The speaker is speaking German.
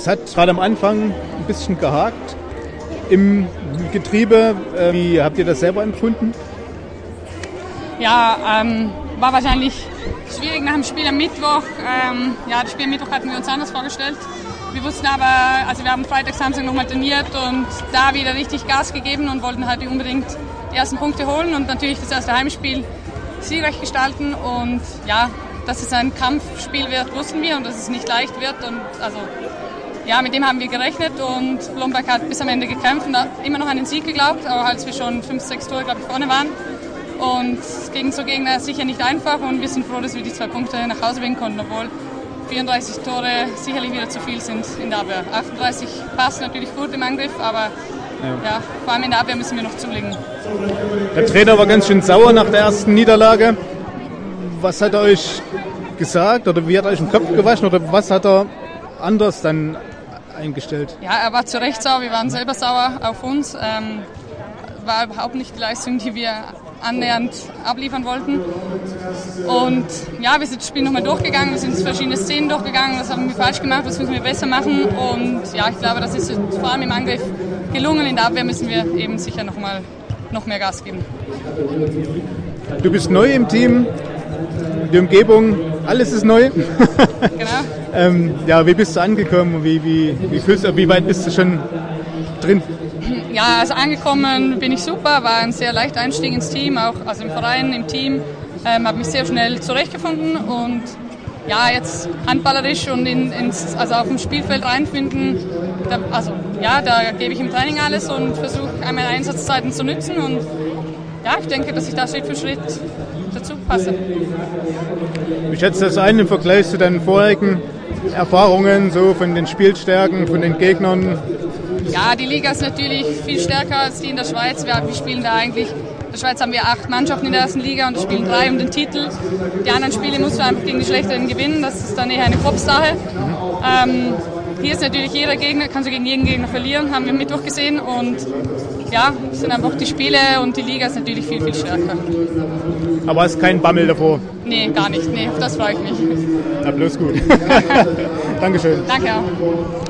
Es hat gerade am Anfang ein bisschen gehakt im Getriebe. Wie habt ihr das selber empfunden? Ja, war wahrscheinlich schwierig nach dem Spiel am Mittwoch. Das Spiel am Mittwoch hatten wir uns anders vorgestellt. Wir wussten aber, also wir haben Freitag, Samstag nochmal trainiert und da wieder richtig Gas gegeben und wollten halt unbedingt die ersten Punkte holen und natürlich das erste Heimspiel siegreich gestalten. Und ja, dass es ein Kampfspiel wird, wussten wir und dass es nicht leicht wird. Und also ja, mit dem haben wir gerechnet und Blomberg hat bis am Ende gekämpft und hat immer noch an den Sieg geglaubt, aber als wir schon 5-6 Tore, glaube ich, vorne waren. Und gegen so Gegner ist sicher nicht einfach und wir sind froh, dass wir die 2 Punkte nach Hause bringen konnten, obwohl 34 Tore sicherlich wieder zu viel sind in der Abwehr. 38 passt natürlich gut im Angriff, aber ja, vor allem in der Abwehr müssen wir noch zulegen. Der Trainer war ganz schön sauer nach der ersten Niederlage. Was hat er euch gesagt oder wie hat er euch den Kopf gewaschen oder was hat er anders dann eingestellt? Ja, er war zu Recht sauer, wir waren selber sauer auf uns. War überhaupt nicht die Leistung, die wir annähernd abliefern wollten. Und ja, wir sind das Spiel nochmal durchgegangen, wir sind verschiedene Szenen durchgegangen, was haben wir falsch gemacht, was müssen wir besser machen. Und ja, ich glaube, das ist vor allem im Angriff gelungen. In der Abwehr müssen wir eben sicher noch mehr Gas geben. Du bist neu im Team, die Umgebung, alles ist neu. Genau. Wie bist du angekommen? Wie weit bist du schon drin? Ja, also angekommen bin ich super, war ein sehr leichter Einstieg ins Team, auch also im Verein, im Team, habe mich sehr schnell zurechtgefunden und ja, jetzt handballerisch und also auf dem Spielfeld reinfinden, da gebe ich im Training alles und versuche meine Einsatzzeiten zu nutzen und ja, ich denke, dass ich da Schritt für Schritt dazu passe. Wie schätzt du das ein im Vergleich zu deinen vorherigen Erfahrungen, so von den Spielstärken, von den Gegnern? Ja, die Liga ist natürlich viel stärker als die in der Schweiz. Wir spielen da eigentlich, in der Schweiz haben wir 8 Mannschaften in der ersten Liga und wir spielen 3 um den Titel. Die anderen Spiele musst du einfach gegen die Schlechteren gewinnen, das ist dann eher eine Kopfsache. Hier ist natürlich jeder Gegner, kannst du gegen jeden Gegner verlieren, haben wir Mittwoch gesehen und ja, es sind einfach die Spiele und die Liga ist natürlich viel, viel stärker. Aber hast keinen Bammel davor? Nee, gar nicht, nee, auf das freue ich mich. Na, bloß gut. Dankeschön. Danke auch.